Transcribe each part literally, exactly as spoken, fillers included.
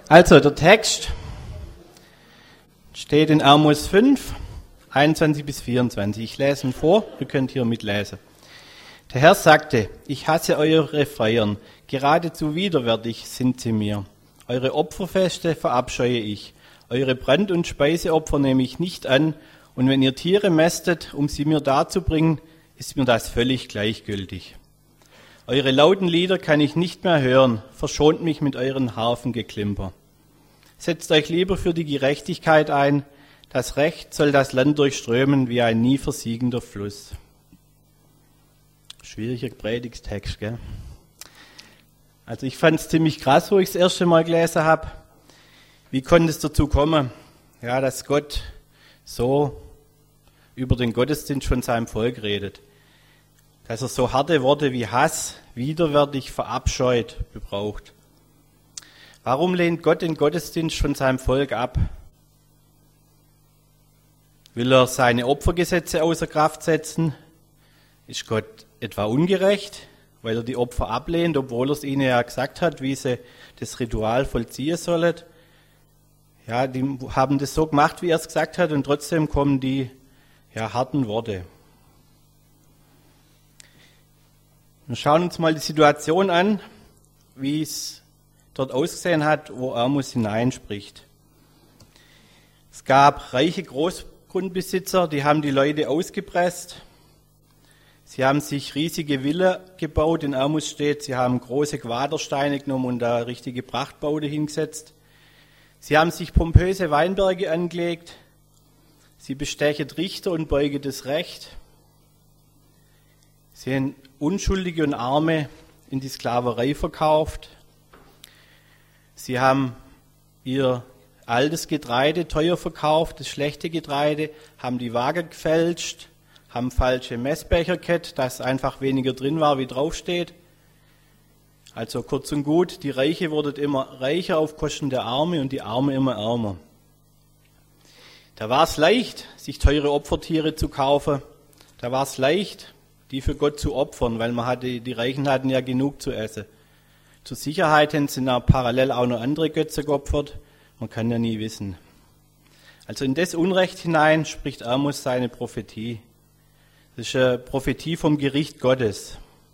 Also der Text steht in Amos fünf, einundzwanzig bis vierundzwanzig. Ich lese ihn vor, ihr könnt hier mitlesen. Der Herr sagte, ich hasse eure Feiern, geradezu widerwärtig sind sie mir. Eure Opferfeste verabscheue ich, eure Brand- und Speiseopfer nehme ich nicht an, und wenn ihr Tiere mästet, um sie mir darzubringen, ist mir das völlig gleichgültig. Eure lauten Lieder kann ich nicht mehr hören, verschont mich mit euren Harfengeklimper. Setzt euch lieber für die Gerechtigkeit ein, das Recht soll das Land durchströmen wie ein nie versiegender Fluss. Schwieriger Predigtext, gell? Also ich fand es ziemlich krass, wo ich das erste Mal gelesen habe. Wie konnte es dazu kommen, ja, dass Gott so über den Gottesdienst von seinem Volk redet? Dass er so harte Worte wie Hass, widerwärtig, verabscheut gebraucht. Warum lehnt Gott den Gottesdienst von seinem Volk ab? Will er seine Opfergesetze außer Kraft setzen? Ist Gott etwa ungerecht, weil er die Opfer ablehnt, obwohl er es ihnen ja gesagt hat, wie sie das Ritual vollziehen sollen? Ja, die haben das so gemacht, wie er es gesagt hat, und trotzdem kommen die ja, harten Worte. Wir schauen uns mal die Situation an, wie es dort ausgesehen hat, wo Amos hineinspricht. Es gab reiche Großgrundbesitzer, die haben die Leute ausgepresst. Sie haben sich riesige Villen gebaut, in Amos steht, sie haben große Quadersteine genommen und da richtige Prachtbauten hingesetzt. Sie haben sich pompöse Weinberge angelegt. Sie bestechen Richter und beugen das Recht. Sie haben Unschuldige und Arme in die Sklaverei verkauft. Sie haben ihr altes Getreide teuer verkauft, das schlechte Getreide, haben die Waage gefälscht, haben falsche Messbecher gehabt, dass einfach weniger drin war, wie draufsteht. Also kurz und gut, die Reiche wurden immer reicher auf Kosten der Arme und die Arme immer ärmer. Da war es leicht, sich teure Opfertiere zu kaufen. Da war es leicht, die für Gott zu opfern, weil man hatte, die Reichen hatten ja genug zu essen. Zur Sicherheit sind auch parallel auch noch andere Götze geopfert. Man kann ja nie wissen. Also in das Unrecht hinein spricht Amos seine Prophetie. Das ist eine Prophetie vom Gericht Gottes.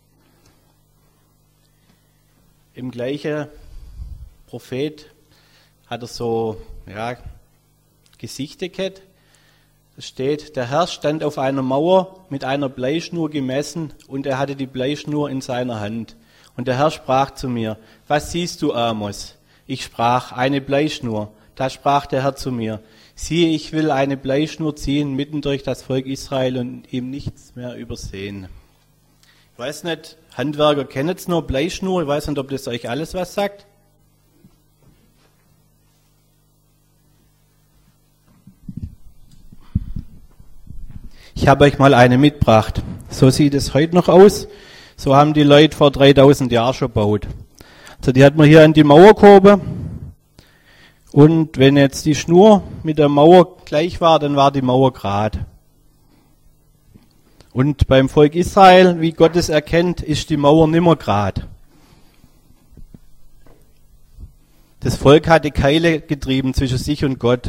Im gleichen Prophet hat er so ja, Gesichter gehabt. Da steht, der Herr stand auf einer Mauer mit einer Bleischnur gemessen und er hatte die Bleischnur in seiner Hand. Und der Herr sprach zu mir, was siehst du, Amos? Ich sprach, eine Bleischnur. Da sprach der Herr zu mir, siehe, ich will eine Bleischnur ziehen mitten durch das Volk Israel und ihm nichts mehr übersehen. Ich weiß nicht, Handwerker kennen jetzt nur Bleischnur, ich weiß nicht, ob das euch alles was sagt. Ich habe euch mal eine mitgebracht. So sieht es heute noch aus. So haben die Leute vor dreitausend Jahren schon gebaut. Also die hat man hier an die Mauer gehoben. Und wenn jetzt die Schnur mit der Mauer gleich war, dann war die Mauer gerade. Und beim Volk Israel, wie Gott es erkennt, ist die Mauer nimmer gerade. Das Volk hatte Keile getrieben zwischen sich und Gott.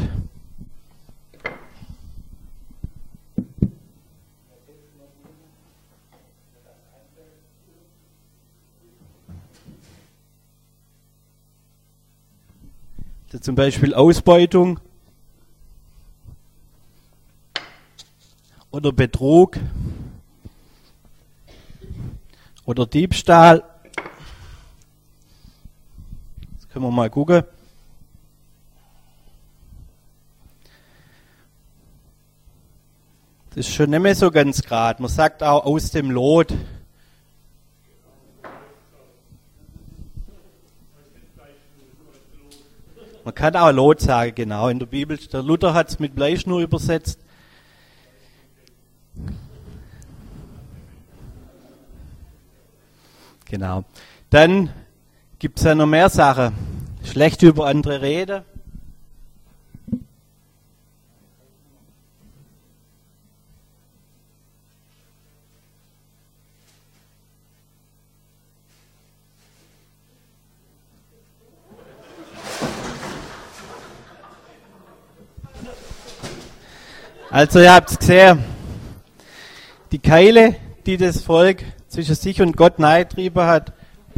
Zum Beispiel Ausbeutung oder Betrug oder Diebstahl. Jetzt können wir mal gucken. Das ist schon nicht mehr so ganz gerade. Man sagt auch aus dem Lot. Man kann auch Lot sagen, genau. In der Bibel, der Luther hat es mit Bleischnur übersetzt. Genau. Dann gibt es ja noch mehr Sachen. Schlecht über andere reden. Also ihr habt es gesehen, die Keile, die das Volk zwischen sich und Gott neigetrieben hat,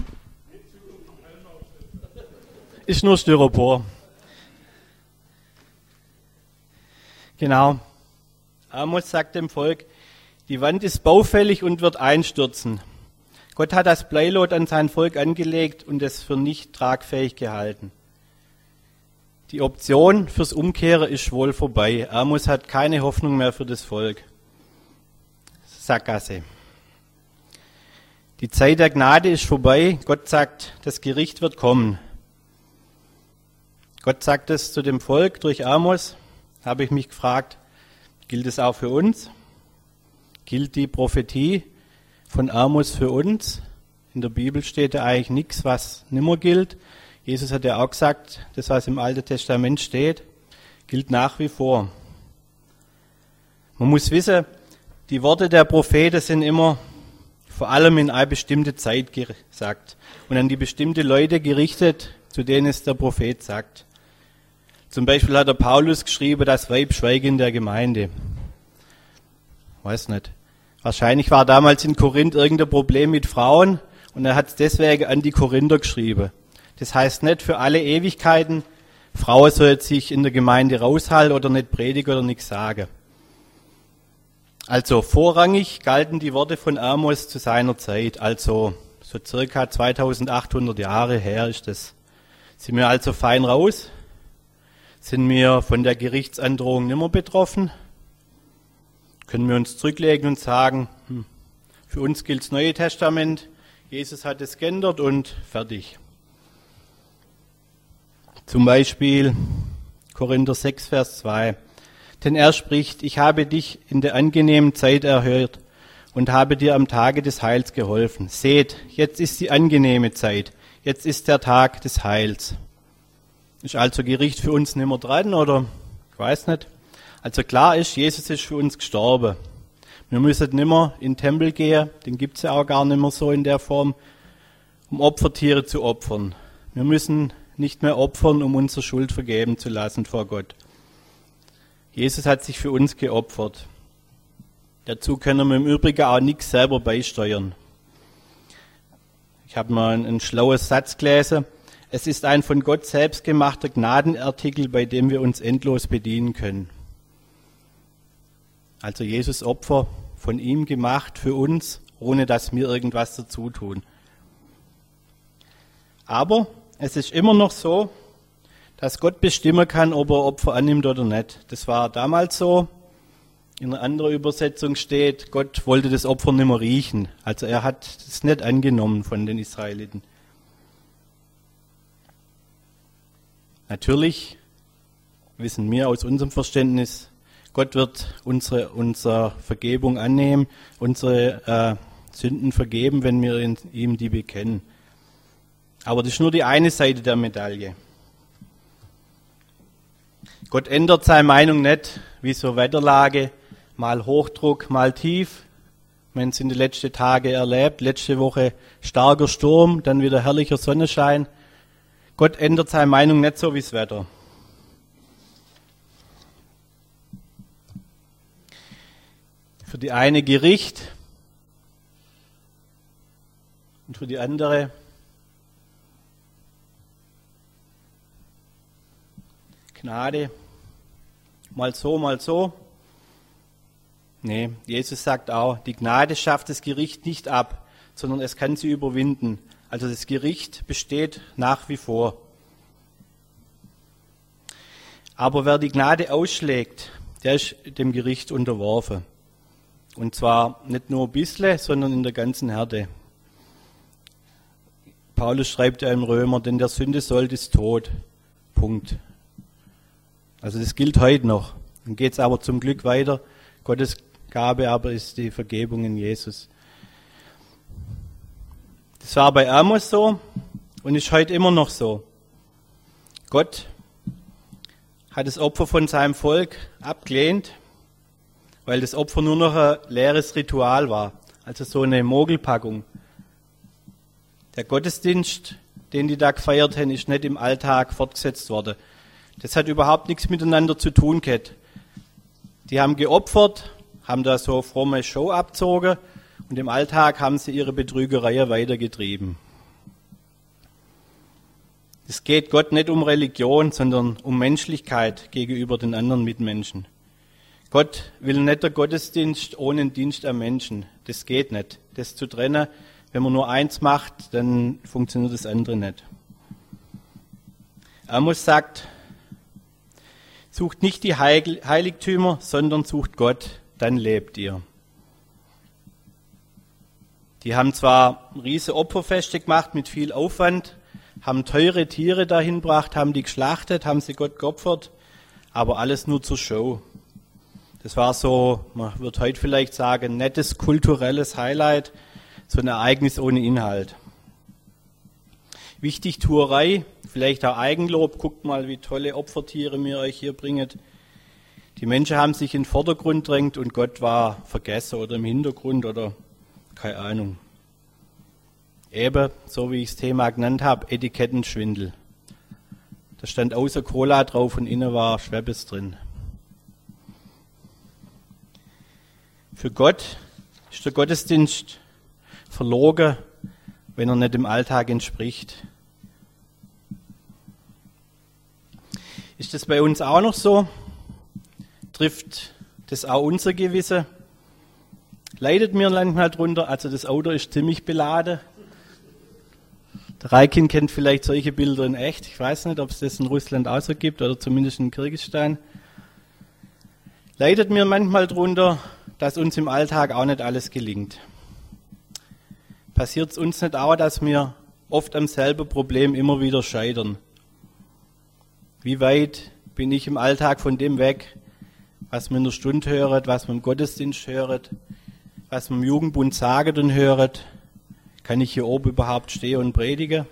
ist nur Styropor. Genau. Amos sagt dem Volk, die Wand ist baufällig und wird einstürzen. Gott hat das Bleilot an sein Volk angelegt und es für nicht tragfähig gehalten. Die Option fürs Umkehren ist wohl vorbei. Amos hat keine Hoffnung mehr für das Volk. Sackgasse. Die Zeit der Gnade ist vorbei. Gott sagt, das Gericht wird kommen. Gott sagt es zu dem Volk durch Amos. Habe ich mich gefragt, gilt es auch für uns? Gilt die Prophetie von Amos für uns? In der Bibel steht ja eigentlich nichts, was nimmer gilt. Jesus hat ja auch gesagt, das, was im Alten Testament steht, gilt nach wie vor. Man muss wissen, die Worte der Propheten sind immer vor allem in eine bestimmte Zeit gesagt und an die bestimmte Leute gerichtet, zu denen es der Prophet sagt. Zum Beispiel hat der Paulus geschrieben, das Weib schweige in der Gemeinde. Weiß nicht. Wahrscheinlich war damals in Korinth irgendein Problem mit Frauen und er hat es deswegen an die Korinther geschrieben. Das heißt nicht für alle Ewigkeiten, Frauen sollen sich in der Gemeinde raushalten oder nicht predigen oder nichts sagen. Also vorrangig galten die Worte von Amos zu seiner Zeit, also so circa zweitausendachthundert Jahre her ist das. Sind wir also fein raus? Sind wir von der Gerichtsandrohung nicht mehr betroffen? Können wir uns zurücklegen und sagen, hm, für uns gilt das Neue Testament, Jesus hat es geändert und fertig. Zum Beispiel Korinther sechs, Vers zwei. Denn er spricht, ich habe dich in der angenehmen Zeit erhört und habe dir am Tage des Heils geholfen. Seht, jetzt ist die angenehme Zeit, jetzt ist der Tag des Heils. Ist also Gericht für uns nicht mehr dran, oder? Ich weiß nicht. Also klar ist, Jesus ist für uns gestorben. Wir müssen nicht mehr in den Tempel gehen, den gibt es ja auch gar nicht mehr so in der Form, um Opfertiere zu opfern. Wir müssen nicht mehr opfern, um unsere Schuld vergeben zu lassen vor Gott. Jesus hat sich für uns geopfert. Dazu können wir im Übrigen auch nichts selber beisteuern. Ich habe mal einen, einen schlauen Satz gelesen. Es ist ein von Gott selbst gemachter Gnadenartikel, bei dem wir uns endlos bedienen können. Also Jesus Opfer von ihm gemacht für uns, ohne dass wir irgendwas dazu tun. Aber es ist immer noch so, dass Gott bestimmen kann, ob er Opfer annimmt oder nicht. Das war damals so. In einer anderen Übersetzung steht, Gott wollte das Opfer nicht mehr riechen. Also er hat es nicht angenommen von den Israeliten. Natürlich wissen wir aus unserem Verständnis, Gott wird unsere, unsere Vergebung annehmen, unsere äh, Sünden vergeben, wenn wir in, ihm die bekennen. Aber das ist nur die eine Seite der Medaille. Gott ändert seine Meinung nicht, wie so Wetterlage, mal Hochdruck, mal tief. Wir haben es in den letzten Tagen erlebt, letzte Woche starker Sturm, dann wieder herrlicher Sonnenschein. Gott ändert seine Meinung nicht so wie das Wetter. Für die eine Gericht und für die andere Gnade. Mal so, mal so. Nee, Jesus sagt auch, die Gnade schafft das Gericht nicht ab, sondern es kann sie überwinden. Also das Gericht besteht nach wie vor. Aber wer die Gnade ausschlägt, der ist dem Gericht unterworfen. Und zwar nicht nur ein bisschen, sondern in der ganzen Härte. Paulus schreibt ja im Römer, denn der Sünde Sold ist Tod. Punkt. Also das gilt heute noch. Dann geht es aber zum Glück weiter. Gottes Gabe aber ist die Vergebung in Jesus. Das war bei Amos so und ist heute immer noch so. Gott hat das Opfer von seinem Volk abgelehnt, weil das Opfer nur noch ein leeres Ritual war, also so eine Mogelpackung. Der Gottesdienst, den die da gefeiert haben, ist nicht im Alltag fortgesetzt worden. Das hat überhaupt nichts miteinander zu tun gehabt. Die haben geopfert, haben da so fromme Show abgezogen und im Alltag haben sie ihre Betrügereien weitergetrieben. Es geht Gott nicht um Religion, sondern um Menschlichkeit gegenüber den anderen Mitmenschen. Gott will nicht der Gottesdienst ohne den Dienst am Menschen. Das geht nicht. Das zu trennen, wenn man nur eins macht, dann funktioniert das andere nicht. Amos sagt, sucht nicht die Heiligtümer, sondern sucht Gott, dann lebt ihr. Die haben zwar riesige Opferfeste gemacht mit viel Aufwand, haben teure Tiere dahin gebracht, haben die geschlachtet, haben sie Gott geopfert, aber alles nur zur Show. Das war so, man wird heute vielleicht sagen, nettes kulturelles Highlight, so ein Ereignis ohne Inhalt. Wichtigtuerei, vielleicht auch Eigenlob, guckt mal, wie tolle Opfertiere mir euch hier bringt. Die Menschen haben sich in den Vordergrund drängt und Gott war vergessen oder im Hintergrund oder keine Ahnung. Eben, so wie ich das Thema genannt habe, Etikettenschwindel. Da stand außer Cola drauf und innen war Schweppes drin. Für Gott ist der Gottesdienst verlogen, wenn er nicht dem Alltag entspricht. Ist das bei uns auch noch so? Trifft das auch unser Gewissen? Leidet mir manchmal drunter, also das Auto ist ziemlich beladen. Der Reikin kennt vielleicht solche Bilder in echt. Ich weiß nicht, ob es das in Russland auch so gibt oder zumindest in Kirgisistan. Leidet mir manchmal drunter, dass uns im Alltag auch nicht alles gelingt. Passiert es uns nicht auch, dass wir oft am selben Problem immer wieder scheitern? Wie weit bin ich im Alltag von dem weg, was man in der Stunde hört, was man im Gottesdienst hört, was man im Jugendbund sagt und hört? Kann ich hier oben überhaupt stehen und predigen?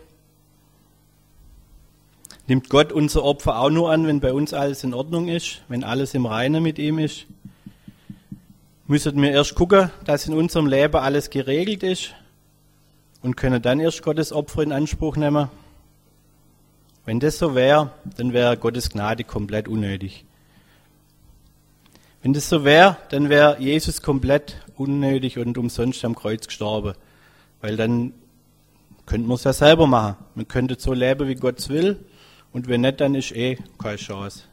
Nimmt Gott unser Opfer auch nur an, wenn bei uns alles in Ordnung ist, wenn alles im Reinen mit ihm ist? Müssen wir erst gucken, dass in unserem Leben alles geregelt ist und können dann erst Gottes Opfer in Anspruch nehmen? Wenn das so wäre, dann wäre Gottes Gnade komplett unnötig. Wenn das so wäre, dann wäre Jesus komplett unnötig und umsonst am Kreuz gestorben. Weil dann könnte man es ja selber machen. Man könnte so leben, wie Gott es will. Und wenn nicht, dann ist eh keine Chance.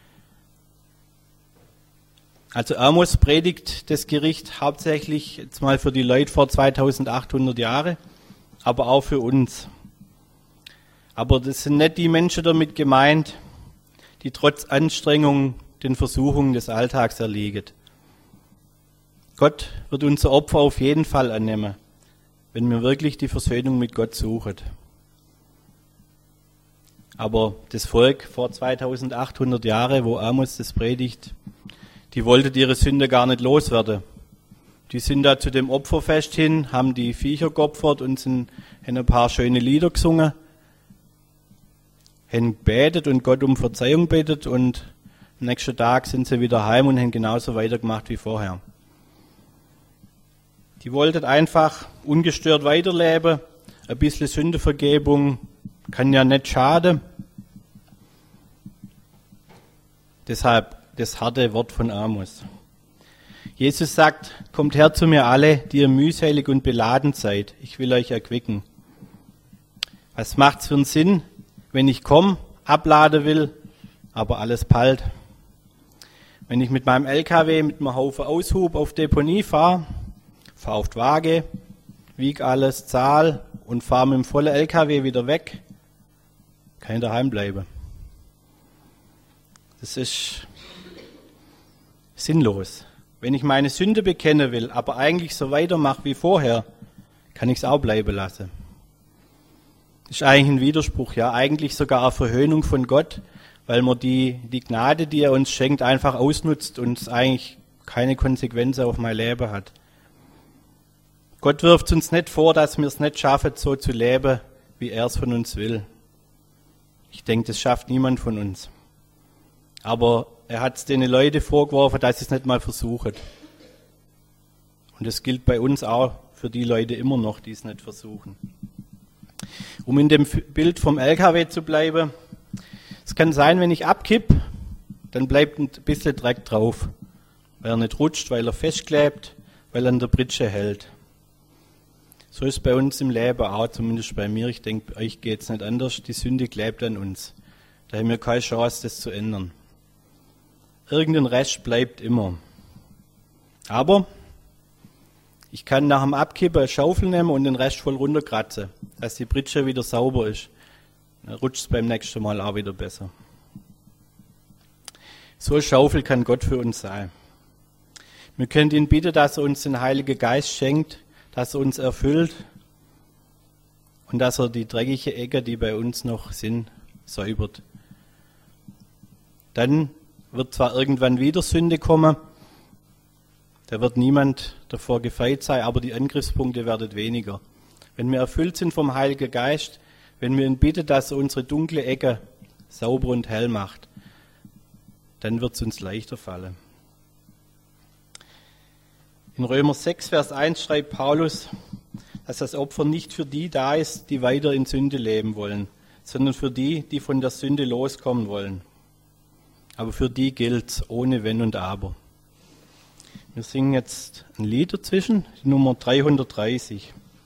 Also Amos predigt das Gericht hauptsächlich jetzt mal für die Leute vor zweitausendachthundert Jahren, aber auch für uns. Aber das sind nicht die Menschen damit gemeint, die trotz Anstrengung den Versuchungen des Alltags erliegen. Gott wird unser Opfer auf jeden Fall annehmen, wenn wir wirklich die Versöhnung mit Gott suchen. Aber das Volk vor zweitausendachthundert Jahren, wo Amos das predigt, die wollten ihre Sünde gar nicht loswerden. Die sind da zu dem Opferfest hin, haben die Viecher geopfert und sind, haben ein paar schöne Lieder gesungen, haben gebetet und Gott um Verzeihung betet und am nächsten Tag sind sie wieder heim und haben genauso weitergemacht wie vorher. Die wollten einfach ungestört weiterleben, ein bisschen Sündevergebung kann ja nicht schaden. Deshalb das harte Wort von Amos. Jesus sagt, kommt her zu mir alle, die ihr mühselig und beladen seid, ich will euch erquicken. Was macht's für einen Sinn, wenn ich komme, abladen will, aber alles bald? Wenn ich mit meinem L K W mit einem Haufen Aushub auf Deponie fahre, fahre auf die Waage, wiege alles, zahl und fahre mit dem vollen L K W wieder weg, kann ich daheim bleiben. Das ist sinnlos. Wenn ich meine Sünde bekennen will, aber eigentlich so weitermache wie vorher, kann ich es auch bleiben lassen. Das ist eigentlich ein Widerspruch, ja, eigentlich sogar eine Verhöhnung von Gott, weil man die, die Gnade, die er uns schenkt, einfach ausnutzt und es eigentlich keine Konsequenzen auf mein Leben hat. Gott wirft uns nicht vor, dass wir es nicht schaffen, so zu leben, wie er es von uns will. Ich denke, das schafft niemand von uns. Aber er hat es den Leuten vorgeworfen, dass sie es nicht mal versuchen. Und das gilt bei uns auch für die Leute immer noch, die es nicht versuchen. Um in dem Bild vom L K W zu bleiben, es kann sein, wenn ich abkipp, dann bleibt ein bisschen Dreck drauf. weil er nicht rutscht, weil er festklebt, weil er an der Pritsche hält. So ist es bei uns im Leben auch, zumindest bei mir. Ich denke, euch geht es nicht anders. Die Sünde klebt an uns. Da haben wir keine Chance, das zu ändern. Irgendein Rest bleibt immer. Aber ich kann nach dem Abkippen eine Schaufel nehmen und den Rest voll runterkratzen, dass die Pritsche wieder sauber ist. Dann rutscht es beim nächsten Mal auch wieder besser. So eine Schaufel kann Gott für uns sein. Wir können ihn bitten, dass er uns den Heiligen Geist schenkt, dass er uns erfüllt und dass er die dreckigen Ecken, die bei uns noch sind, säubert. Dann wird zwar irgendwann wieder Sünde kommen, da wird niemand davor gefeit sein, aber die Angriffspunkte werden weniger. Wenn wir erfüllt sind vom Heiligen Geist, wenn wir ihn bitten, dass er unsere dunkle Ecke sauber und hell macht, dann wird es uns leichter fallen. In Römer sechs, Vers eins schreibt Paulus, dass das Opfer nicht für die da ist, die weiter in Sünde leben wollen, sondern für die, die von der Sünde loskommen wollen. Aber für die gilt's ohne Wenn und Aber. Wir singen jetzt ein Lied dazwischen, die Nummer dreihundertdreißig.